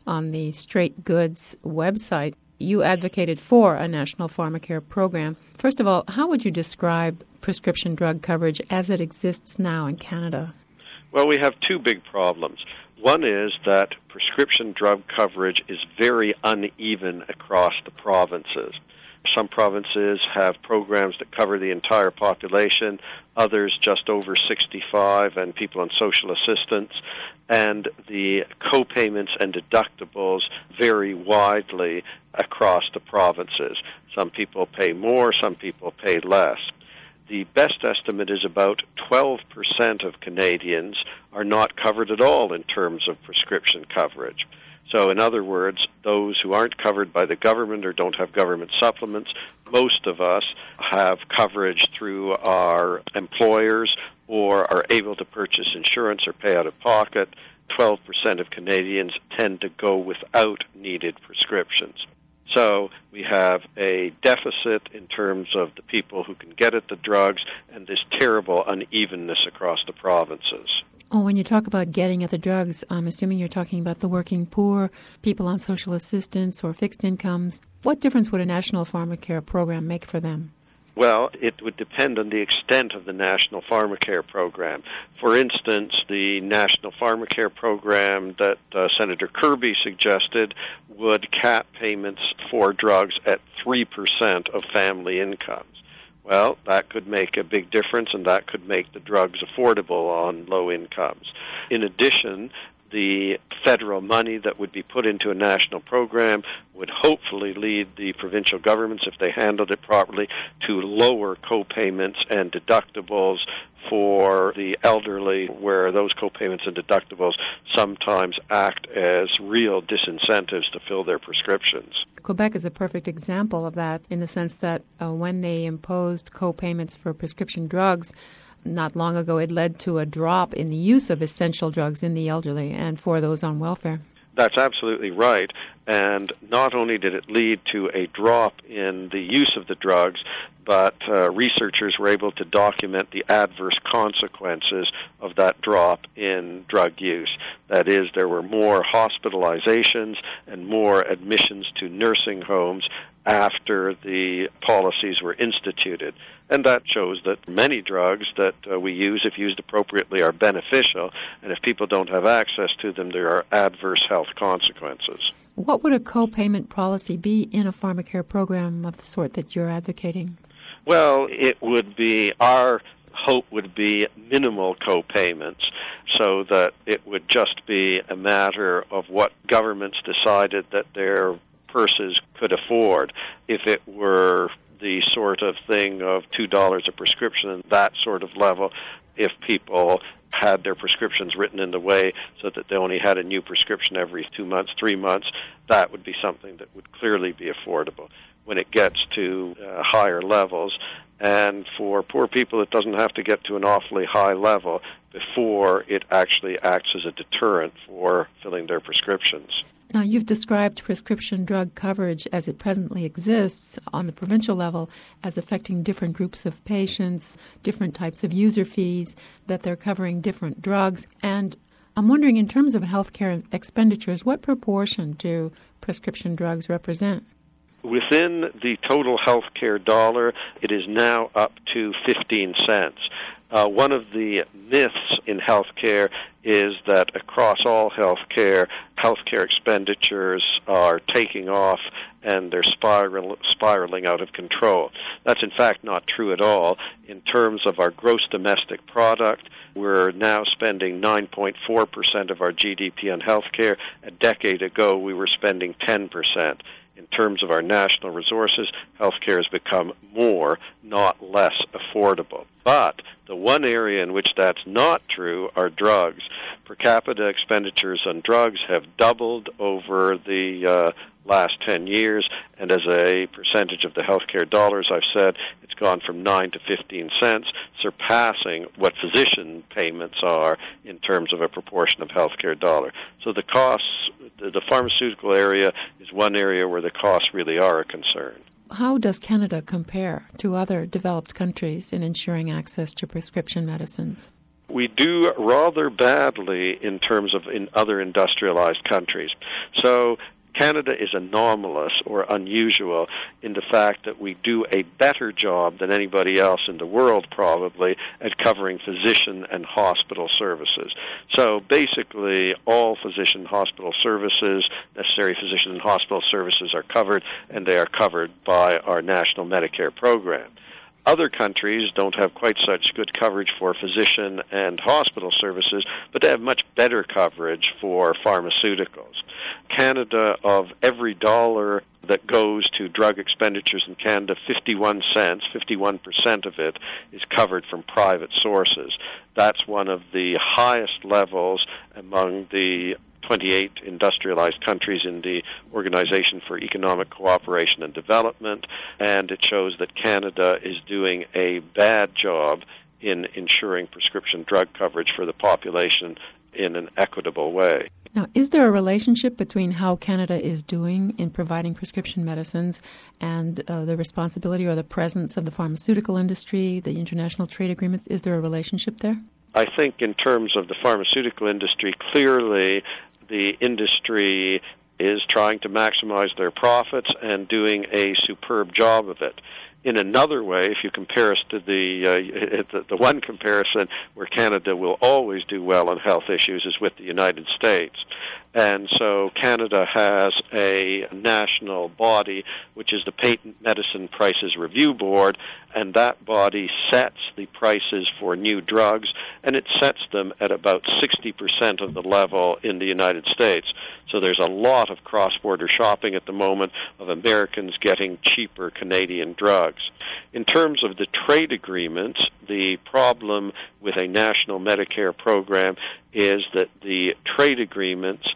on the Straight Goods website, you advocated for a national pharmacare program. First of all, how would you describe prescription drug coverage as it exists now in Canada? Well, we have two big problems. One is that prescription drug coverage is very uneven across the provinces. Some provinces have programs that cover the entire population, others just over sixty-five and people on social assistance, and the co-payments and deductibles vary widely across the provinces. Some people pay more, some people pay less. The best estimate is about twelve percent of Canadians are not covered at all in terms of prescription coverage. So in other words, those who aren't covered by the government or don't have government supplements, most of us have coverage through our employers or are able to purchase insurance or pay out of pocket. twelve percent of Canadians tend to go without needed prescriptions. So we have a deficit in terms of the people who can get at the drugs and this terrible unevenness across the provinces. Oh, when you talk about getting at the drugs, I'm assuming you're talking about the working poor, people on social assistance or fixed incomes. What difference would a national pharmacare program make for them? Well, it would depend on the extent of the National Pharmacare Program. For instance, the National Pharmacare Program that uh, Senator Kirby suggested would cap payments for drugs at three percent of family incomes. Well, that could make a big difference, and that could make the drugs affordable on low incomes. In addition, the federal money that would be put into a national program would hopefully lead the provincial governments, if they handled it properly, to lower co-payments and deductibles for the elderly, where those co-payments and deductibles sometimes act as real disincentives to fill their prescriptions. Quebec is a perfect example of that in the sense that uh, when they imposed co-payments for prescription drugs, not long ago, it led to a drop in the use of essential drugs in the elderly and for those on welfare. That's absolutely right. And not only did it lead to a drop in the use of the drugs, but uh, researchers were able to document the adverse consequences of that drop in drug use. That is, there were more hospitalizations and more admissions to nursing homes after the policies were instituted. And that shows that many drugs that uh, we use, if used appropriately, are beneficial, and if people don't have access to them, there are adverse health consequences. What would a co-payment policy be in a pharmacare program of the sort that you're advocating? Well, it would be, our hope would be minimal co-payments, so that it would just be a matter of what governments decided that their purses could afford. If it were the sort of thing of two dollars a prescription and that sort of level, if people had their prescriptions written in the way so that they only had a new prescription every two months, three months, that would be something that would clearly be affordable. When it gets to uh, higher levels, and for poor people it doesn't have to get to an awfully high level before it actually acts as a deterrent for filling their prescriptions. Now, you've described prescription drug coverage as it presently exists on the provincial level as affecting different groups of patients, different types of user fees, that they're covering different drugs. And I'm wondering, in terms of healthcare expenditures, what proportion do prescription drugs represent? Within the total healthcare dollar, it is now up to fifteen cents. Uh, one of the myths in healthcare is that across all healthcare, healthcare expenditures are taking off and they're spiral, spiraling out of control. That's in fact not true at all. In terms of our gross domestic product, we're now spending nine point four percent of our G D P on healthcare. A decade ago, we were spending ten percent. In terms of our national resources, healthcare has become more, not less affordable. But the one area in which that's not true are drugs. Per capita expenditures on drugs have doubled over the uh, last ten years, and as a percentage of the healthcare dollars, I've said it's gone from nine to fifteen cents, surpassing what physician payments are in terms of a proportion of healthcare dollar. So the costs, the pharmaceutical area is one area where the costs really are a concern. How does Canada compare to other developed countries in ensuring access to prescription medicines? we do rather badly in terms of in other industrialized countries. So Canada is anomalous or unusual in the fact that we do a better job than anybody else in the world, probably, at covering physician and hospital services. So basically, all physician hospital services, necessary physician and hospital services are covered, and they are covered by our national Medicare program. Other countries don't have quite such good coverage for physician and hospital services, but they have much better coverage for pharmaceuticals. Canada, of every dollar that goes to drug expenditures in Canada, fifty-one cents, fifty-one percent of it is covered from private sources. That's one of the highest levels among the twenty-eight industrialized countries in the Organization for Economic Cooperation and Development, and it shows that Canada is doing a bad job in ensuring prescription drug coverage for the population in an equitable way. Now, is there a relationship between how Canada is doing in providing prescription medicines and uh, the responsibility or the presence of the pharmaceutical industry, the international trade agreements? Is there a relationship there? I think in terms of the pharmaceutical industry, clearly the industry is trying to maximize their profits and doing a superb job of it. In another way, if you compare us to the, uh, the the one comparison where Canada will always do well on health issues is with the United States. And so Canada has a national body, which is the Patent Medicine Prices Review Board, and that body sets the prices for new drugs, and it sets them at about sixty percent of the level in the United States. So there's a lot of cross-border shopping at the moment of Americans getting cheaper Canadian drugs. In terms of the trade agreements, the problem with a national Medicare program is that the trade agreements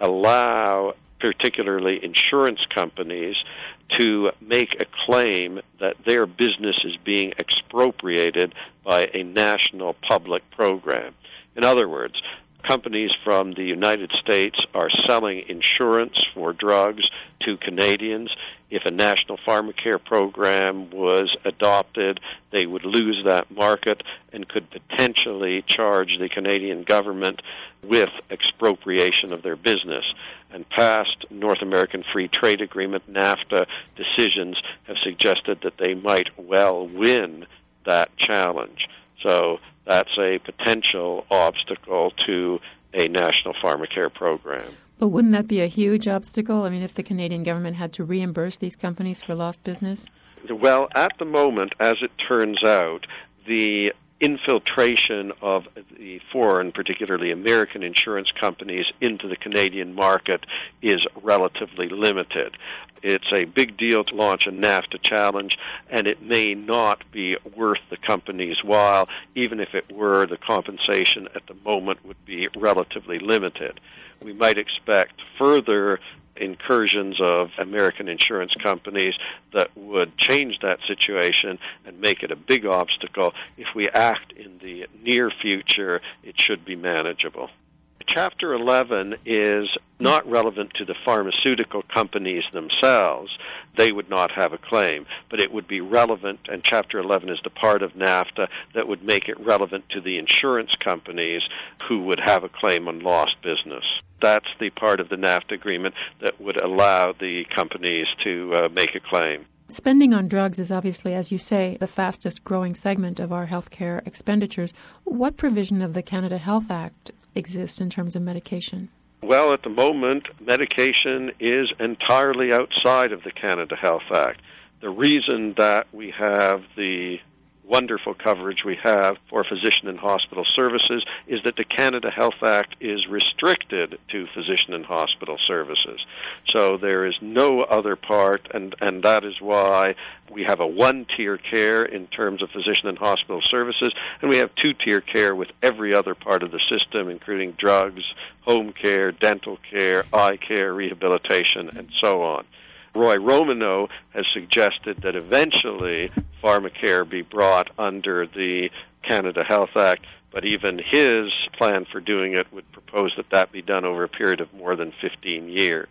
allow particularly insurance companies to make a claim that their business is being expropriated by a national public program. In other words, companies from the United States are selling insurance for drugs to Canadians. If a national pharmacare program was adopted, they would lose that market and could potentially charge the Canadian government with expropriation of their business. And past North American Free Trade Agreement, NAFTA, decisions have suggested that they might well win that challenge. So that's a potential obstacle to a national pharmacare program. But wouldn't that be a huge obstacle? I mean, if the Canadian government had to reimburse these companies for lost business? Well, at the moment, as it turns out, the infiltration of the foreign, particularly American insurance companies, into the Canadian market is relatively limited. It's a big deal to launch a NAFTA challenge, and it may not be worth the company's while. Even if it were, the compensation at the moment would be relatively limited. We might expect further incursions of American insurance companies that would change that situation and make it a big obstacle. If we act in the near future, it should be manageable. Chapter eleven is not relevant to the pharmaceutical companies themselves. They would not have a claim, but it would be relevant, and Chapter eleven is the part of NAFTA that would make it relevant to the insurance companies who would have a claim on lost business. That's the part of the NAFTA agreement that would allow the companies to uh, make a claim. Spending on drugs is obviously, as you say, the fastest growing segment of our healthcare expenditures. What provision of the Canada Health Act exists in terms of medication? Well, at the moment, medication is entirely outside of the Canada Health Act. The reason that we have the wonderful coverage we have for physician and hospital services is that the Canada Health Act is restricted to physician and hospital services. So there is no other part, and, and that is why we have a one-tier care in terms of physician and hospital services, and we have two-tier care with every other part of the system, including drugs, home care, dental care, eye care, rehabilitation, and so on. Roy Romanow has suggested that eventually pharmacare be brought under the Canada Health Act, but even his plan for doing it would propose that that be done over a period of more than fifteen years.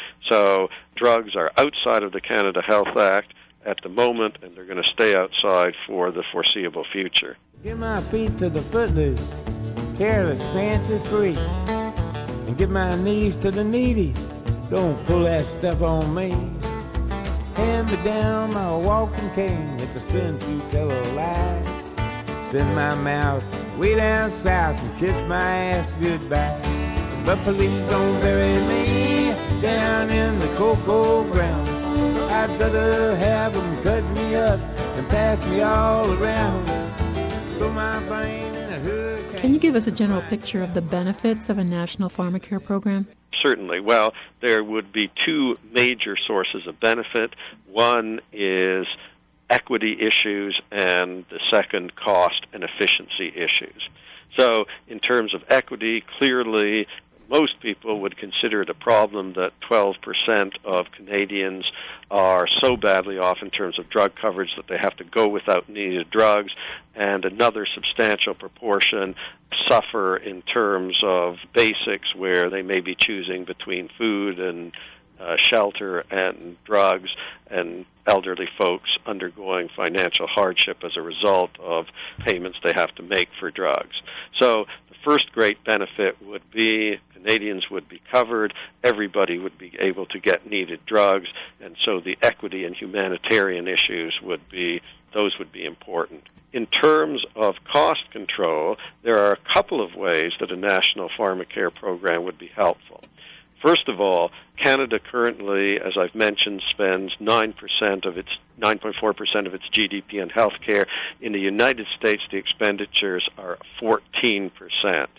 So drugs are outside of the Canada Health Act at the moment, and they're going to stay outside for the foreseeable future. Get my feet to the footloose. careless, fancy-free, and give my knees to the needy. Don't pull that stuff on me. Hand me down my walking cane. It's a sin to tell a lie. Send my mouth way down south and kiss my ass goodbye. But please don't bury me down in the cocoa ground. I'd rather have them cut me up and pass me all around. Throw my brain in a hurricane. Can you give us a general picture of the benefits of a national pharmacare program? Certainly. Well, there would be two major sources of benefit. One is equity issues, and the second, cost and efficiency issues. So in terms of equity, clearly most people would consider it a problem that twelve percent of Canadians are so badly off in terms of drug coverage that they have to go without needed drugs, and another substantial proportion suffer in terms of basics where they may be choosing between food and uh, shelter and drugs, and elderly folks undergoing financial hardship as a result of payments they have to make for drugs. So the first great benefit would be Canadians would be covered, everybody would be able to get needed drugs, and so the equity and humanitarian issues would be, those would be important. In terms of cost control, there are a couple of ways that a national pharmacare program would be helpful. First of all, Canada currently, as I've mentioned, spends nine percent of its nine point four percent of its G D P on health care. In the United States, the expenditures are fourteen percent.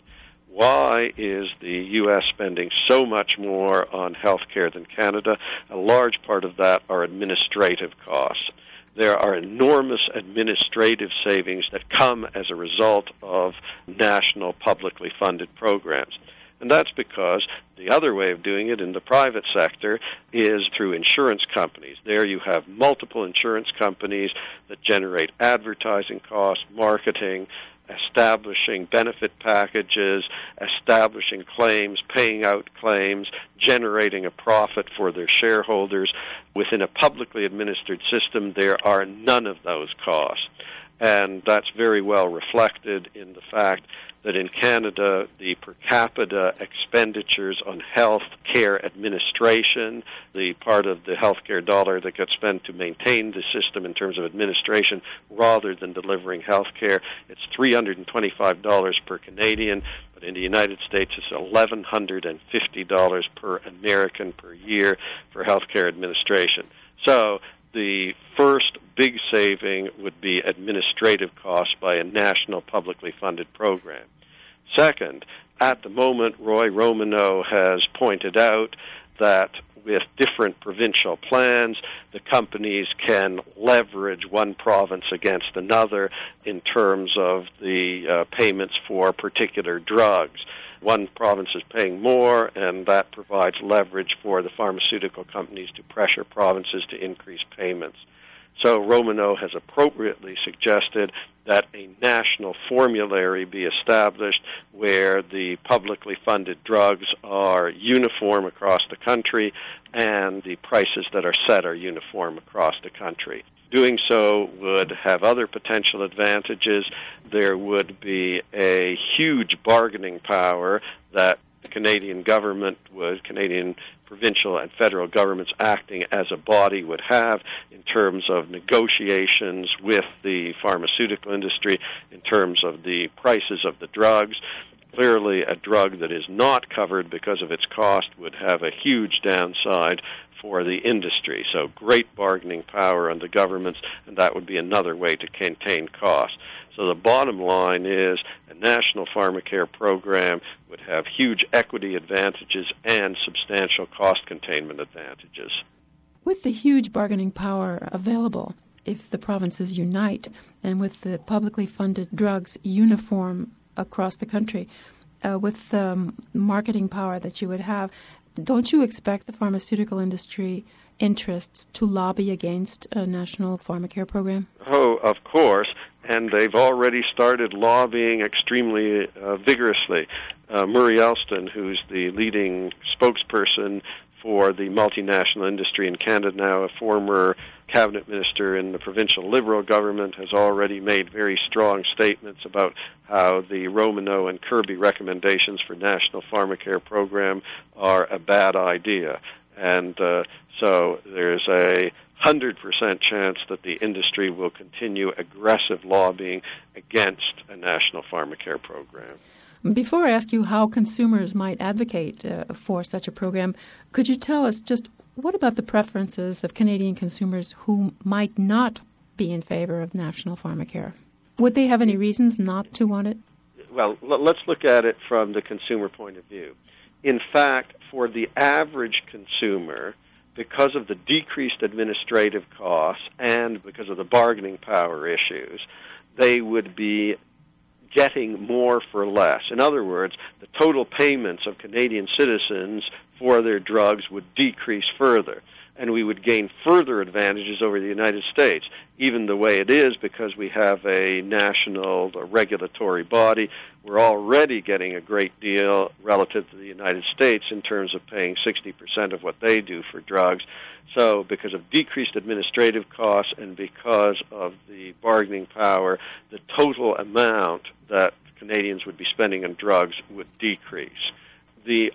Why is the U S spending so much more on health care than Canada? A large part of that are administrative costs. There are enormous administrative savings that come as a result of national publicly funded programs. And that's because the other way of doing it in the private sector is through insurance companies. There you have multiple insurance companies that generate advertising costs, marketing, establishing benefit packages, establishing claims, paying out claims, generating a profit for their shareholders. Within a publicly administered system, there are none of those costs. And that's very well reflected in the fact that in Canada, the per capita expenditures on health care administration, the part of the health care dollar that gets spent to maintain the system in terms of administration rather than delivering health care, it's three hundred twenty-five dollars per Canadian, but in the United States it's one thousand one hundred fifty dollars per American per year for health care administration. So the first big saving would be administrative costs by a national publicly funded program. Second, at the moment, Roy Romanow has pointed out that with different provincial plans, the companies can leverage one province against another in terms of the uh, payments for particular drugs. One province is paying more, and that provides leverage for the pharmaceutical companies to pressure provinces to increase payments. So Romanow has appropriately suggested that a national formulary be established where the publicly funded drugs are uniform across the country and the prices that are set are uniform across the country. Doing so would have other potential advantages. There would be a huge bargaining power that the Canadian government would, Canadian provincial and federal governments acting as a body would have in terms of negotiations with the pharmaceutical industry, in terms of the prices of the drugs. Clearly, a drug that is not covered because of its cost would have a huge downside for the industry. So great bargaining power on the governments, and that would be another way to contain costs. So the bottom line is a national pharmacare program would have huge equity advantages and substantial cost containment advantages. With the huge bargaining power available, if the provinces unite, and with the publicly funded drugs uniform across the country, uh, with the um, marketing power that you would have, don't you expect the pharmaceutical industry interests to lobby against a national pharmacare program? Oh, of course, and they've already started lobbying extremely uh, vigorously. Uh, Murray Elston, who's the leading spokesperson for the multinational industry in Canada now. A former cabinet minister in the provincial Liberal government has already made very strong statements about how the Romanow and Kirby recommendations for National Pharmacare program are a bad idea. And uh, so there's a one hundred percent chance that the industry will continue aggressive lobbying against a National Pharmacare program. Before I ask you how consumers might advocate uh, for such a program, could you tell us just what about the preferences of Canadian consumers who might not be in favor of National Pharmacare? Would they have any reasons not to want it? Well, l- let's look at it from the consumer point of view. In fact, for the average consumer, because of the decreased administrative costs and because of the bargaining power issues, they would be getting more for less. In other words, the total payments of Canadian citizens for their drugs would decrease further, and we would gain further advantages over the United States, even the way it is, because we have a national regulatory body. We're already getting a great deal relative to the United States in terms of paying sixty percent of what they do for drugs. So because of decreased administrative costs and because of the bargaining power, the total amount that Canadians would be spending on drugs would decrease. The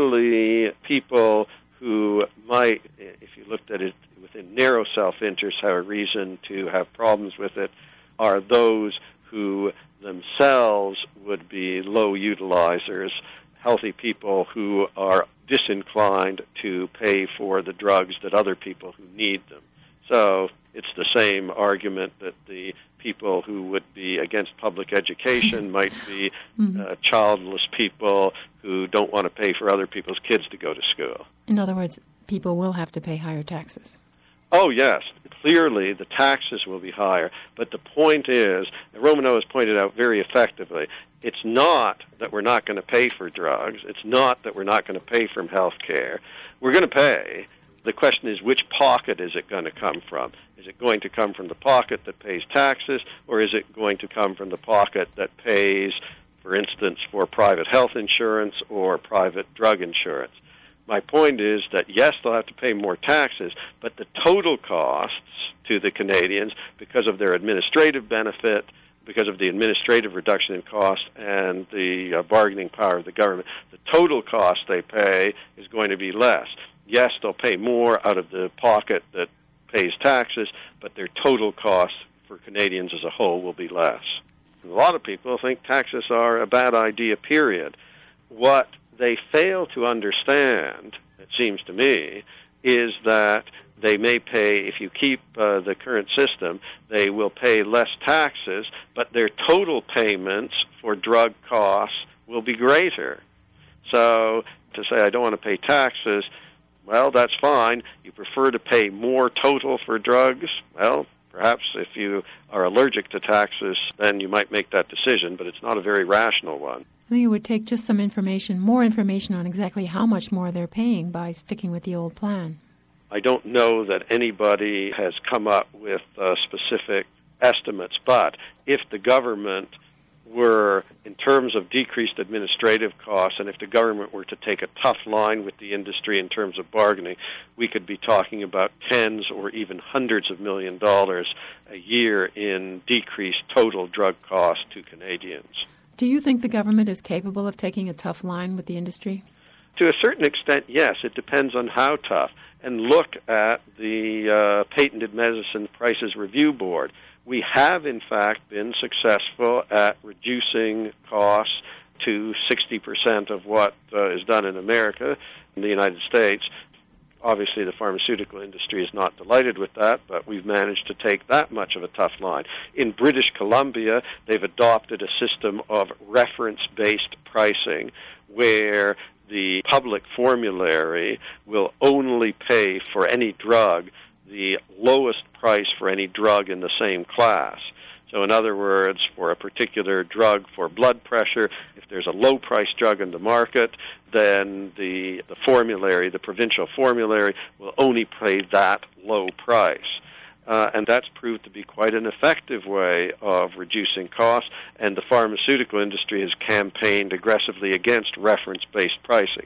only people who might, if you looked at it within narrow self-interest, have a reason to have problems with it are those who themselves would be low utilizers, healthy people who are disinclined to pay for the drugs that other people who need them. So it's the same argument that the people who would be against public education might be mm-hmm. uh, childless people who don't want to pay for other people's kids to go to school. In other words, people will have to pay higher taxes. Oh, yes. Clearly, the taxes will be higher. But the point is, and Romanow has pointed out very effectively, it's not that we're not going to pay for drugs. It's not that we're not going to pay for health care. We're going to pay. The question is, which pocket is it going to come from? Is it going to come from the pocket that pays taxes, or is it going to come from the pocket that pays, for instance, for private health insurance or private drug insurance? My point is that, yes, they'll have to pay more taxes, but the total costs to the Canadians, because of their administrative benefit, because of the administrative reduction in cost and the uh, bargaining power of the government, the total cost they pay is going to be less. Yes, they'll pay more out of the pocket that pays taxes, but their total cost for Canadians as a whole will be less. And a lot of people think taxes are a bad idea, period. What they fail to understand, it seems to me, is that they may pay, if you keep uh, the current system, they will pay less taxes, but their total payments for drug costs will be greater. So to say, I don't want to pay taxes, well, that's fine. You prefer to pay more total for drugs? Well, perhaps if you are allergic to taxes, then you might make that decision, but it's not a very rational one. I think it would take just some information, more information on exactly how much more they're paying by sticking with the old plan. I don't know that anybody has come up with uh, specific estimates, but if the government were, in terms of decreased administrative costs, and if the government were to take a tough line with the industry in terms of bargaining, we could be talking about tens or even hundreds of million dollars a year in decreased total drug costs to Canadians. Do you think the government is capable of taking a tough line with the industry? To a certain extent, yes. It depends on how tough. And look at the uh, Patented Medicine Prices Review Board. We have, in fact, been successful at reducing costs to sixty percent of what uh, is done in America, in the United States. Obviously, the pharmaceutical industry is not delighted with that, but we've managed to take that much of a tough line. In British Columbia, they've adopted a system of reference-based pricing where the public formulary will only pay for any drug the lowest price for any drug in the same class. So in other words, for a particular drug for blood pressure, if there's a low-priced drug in the market, then the, the formulary, the provincial formulary, will only pay that low price. Uh, and that's proved to be quite an effective way of reducing costs, and the pharmaceutical industry has campaigned aggressively against reference-based pricing.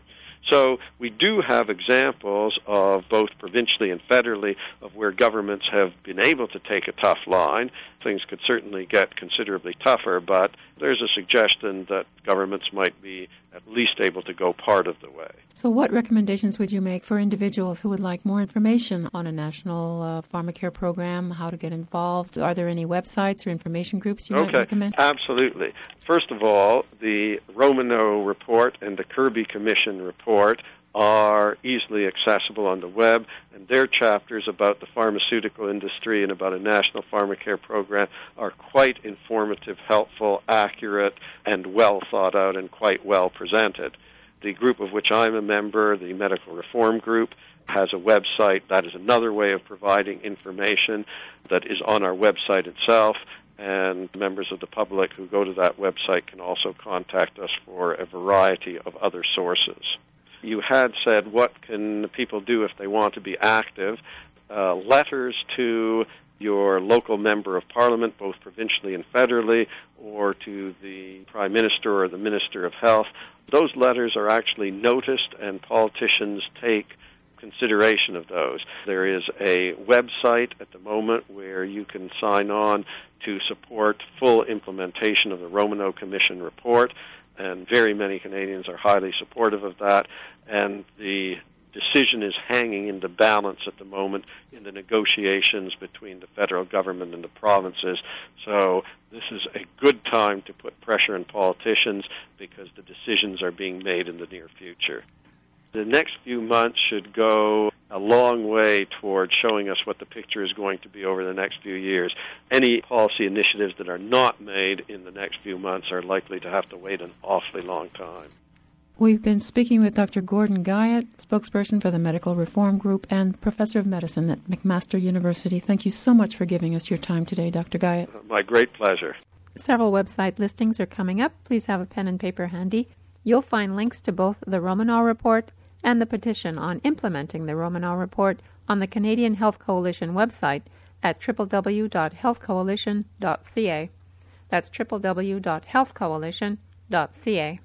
So we do have examples of both provincially and federally of where governments have been able to take a tough line. Things could certainly get considerably tougher, but there's a suggestion that governments might be at least able to go part of the way. So what recommendations would you make for individuals who would like more information on a national uh, pharmacare program, how to get involved? Are there any websites or information groups you okay. might recommend? Absolutely. First of all, the Romanow report and the Kirby Commission report are easily accessible on the web, and their chapters about the pharmaceutical industry and about a national pharmacare program are quite informative, helpful, accurate, and well thought out and quite well presented. The group of which I'm a member, the Medical Reform Group, has a website. That is another way of providing information that is on our website itself, and members of the public who go to that website can also contact us for a variety of other sources. You had said, what can people do if they want to be active? Uh, letters to your local member of parliament, both provincially and federally, or to the prime minister or the minister of health. Those letters are actually noticed, and politicians take consideration of those. There is a website at the moment where you can sign on to support full implementation of the Romanow Commission report, and very many Canadians are highly supportive of that, and the decision is hanging in the balance at the moment in the negotiations between the federal government and the provinces. So this is a good time to put pressure on politicians because the decisions are being made in the near future. The next few months should go a long way toward showing us what the picture is going to be over the next few years. Any policy initiatives that are not made in the next few months are likely to have to wait an awfully long time. We've been speaking with Doctor Gordon Guyatt, spokesperson for the Medical Reform Group and professor of medicine at McMaster University. Thank you so much for giving us your time today, Doctor Guyatt. My great pleasure. Several website listings are coming up. Please have a pen and paper handy. You'll find links to both the Romanow report and the petition on implementing the Romanow report on the Canadian Health Coalition website at w w w dot health coalition dot c a. That's w w w dot health coalition dot c a.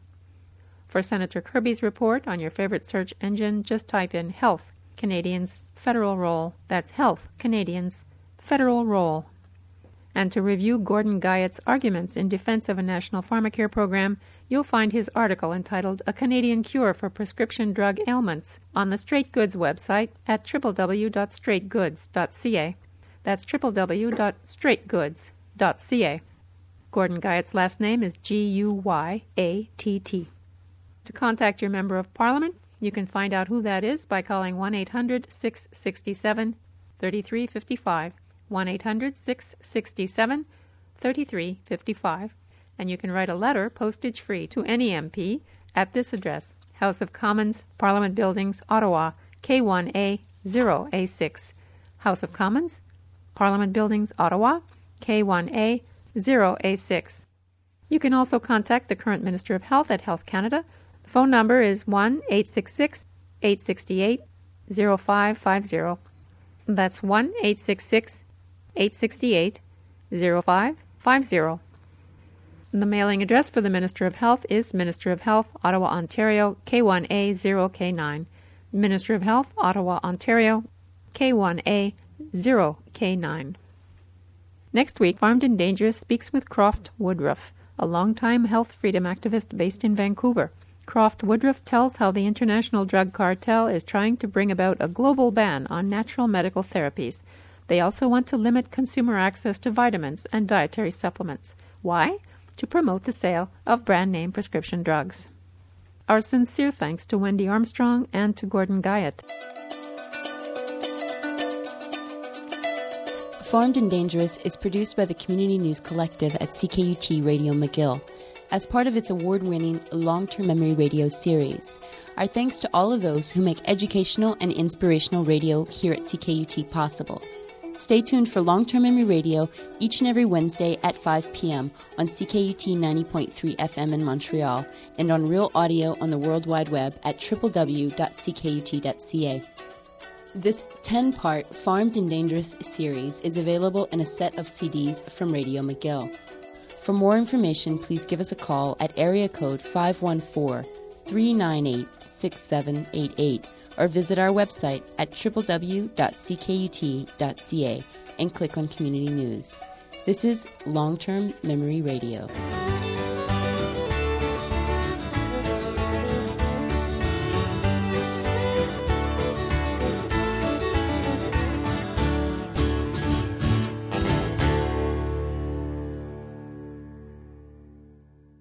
For Senator Kirby's report on your favorite search engine, just type in Health Canadians Federal Role. That's Health Canadians Federal Role. And to review Gordon Guyatt's arguments in defense of a national pharmacare program, you'll find his article entitled A Canadian Cure for Prescription Drug Ailments on the Straight Goods website at w w w dot straight goods dot c a. That's w w w dot straight goods dot c a. Gordon Guyatt's last name is G U Y A T T. To contact your Member of Parliament, you can find out who that is by calling one eight hundred six six seven three three five five, one eight hundred six six seven three three five five, and you can write a letter postage-free to any M P at this address, House of Commons, Parliament Buildings, Ottawa, K one A zero A six. House of Commons, Parliament Buildings, Ottawa, K one A zero A six. You can also contact the current Minister of Health at Health Canada. The phone number is one eight six six, eight six eight, zero five five zero. That's one eight six six, eight six eight, zero five five zero. The mailing address for the Minister of Health is Minister of Health, Ottawa, Ontario, K one A zero K nine. Minister of Health, Ottawa, Ontario, K one A zero K nine. Next week, Farmed and Dangerous speaks with Croft Woodruff, a longtime health freedom activist based in Vancouver. Croft Woodruff tells how the international drug cartel is trying to bring about a global ban on natural medical therapies. They also want to limit consumer access to vitamins and dietary supplements. Why? To promote the sale of brand-name prescription drugs. Our sincere thanks to Wendy Armstrong and to Gordon Guyatt. Farmed and Dangerous is produced by the Community News Collective at C K U T Radio McGill as part of its award-winning Long-Term Memory Radio series. Our thanks to all of those who make educational and inspirational radio here at C K U T possible. Stay tuned for Long-Term Memory Radio each and every Wednesday at five p.m. on C K U T ninety point three F M in Montreal and on Real Audio on the World Wide Web at w w w dot c k u t dot c a. This ten-part Farmed and Dangerous series is available in a set of C Ds from Radio McGill. For more information, please give us a call at area code five one four, three nine eight, six seven eight eight or visit our website at w w w dot c k u t dot c a and click on Community News. This is Long-Term Memory Radio.